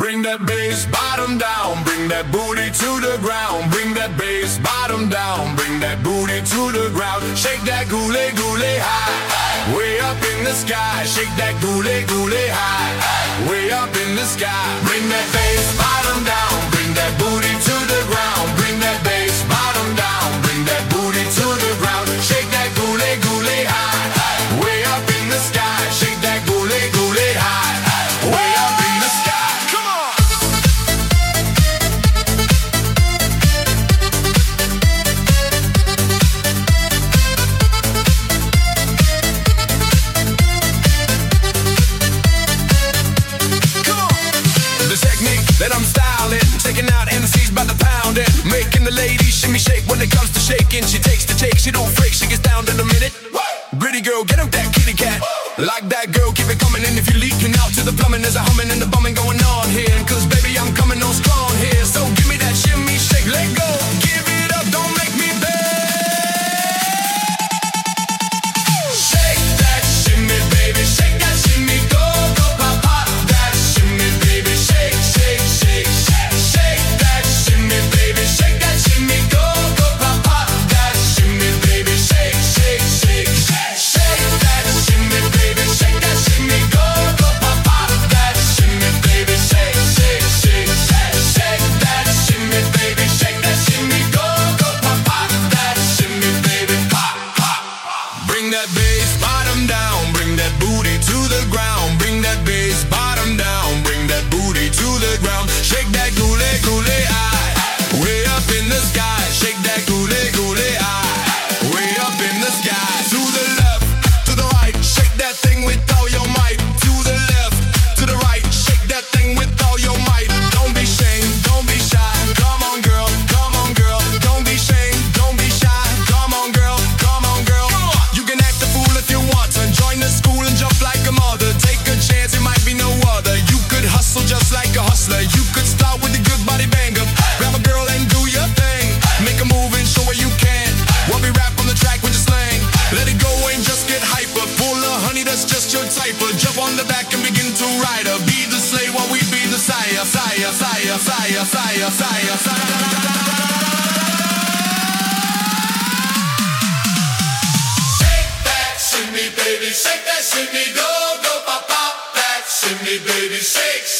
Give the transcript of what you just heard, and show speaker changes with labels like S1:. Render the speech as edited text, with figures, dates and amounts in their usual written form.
S1: Bring that bass bottom down, bring that booty to the ground. Bring that bass bottom down, bring that booty to the ground. Shake that gooley gooley high, way up in the sky. Shake that gooley gooley high, way up in the sky. Bring that bass bottom down, bring that booty to the ground. Bring that bass bottom down, bring that booty to the ground. Shake that gooley gooley high, way up in the sky. Shake that gooley gooley high, way up in the sky. Come on! The technique that I'm styling, taking out MCs by the pound and making the ladies shimmy shake. When it comes to shaking, she takes the take, she don't freak, she gets down in a minute. Gritty girl, get up that kitty cat. Like that girl, keep it coming. And if you're leaking out to the plumbing, there's a humming and the bumming going on here. Cause baby, I'm coming on strong here. So give me that shimmy shake, let go. Give it up, don't make me beg. Shake that shimmy, baby, shake that shimmy. Go, go, pop, pop that shimmy, baby. Shake, shake, shake, shake. Shake that shimmy, baby, shake that shimmy. Go, go, pop, pop that shimmy, baby. Shake, shake, shake, shake. Shake that shimmy, baby, shake that shimmy. Go, go, pop, pop that shimmy, baby. Shake, shake, shake, shake. Shake that shimmy, baby, shake that shimmy. Go, go, pop, pop that shimmy, baby. Pop, pop, pop. Bring that bass bottom down, bring that booty to the ground. Bring that bass bottom down, bring that booty to the ground. Shake that gooley gooley eye, way up in the sky. Shake that gooley gooley eye, way up in the sky. To the left, to the right, shake that thing with all your might. To the left, to the right, shake that thing with all your might. Don't be ashamed, don't be shy. Come on girl, come on girl. Don't be ashamed, don't be shy. Come on girl, come on girl. You can act a fool if you want to. Join the school and jump like a mother. Take a chance, it might be no other. You could hustle just like a hustler. You could start with a good body banger. Grab a girl and do your thing. Make a move and show her you can. While we rap on the track with your slang. Let it go and just get hyper. Full of honey, that's just your type. Jump on the back and begin to ride her. Be the slave while we be the sire. Sire, sire, sire, sire, sire, sire. Shake that shimmy, baby, shake that shimmy. Go, go, pop, pop that shimmy, baby. Shake,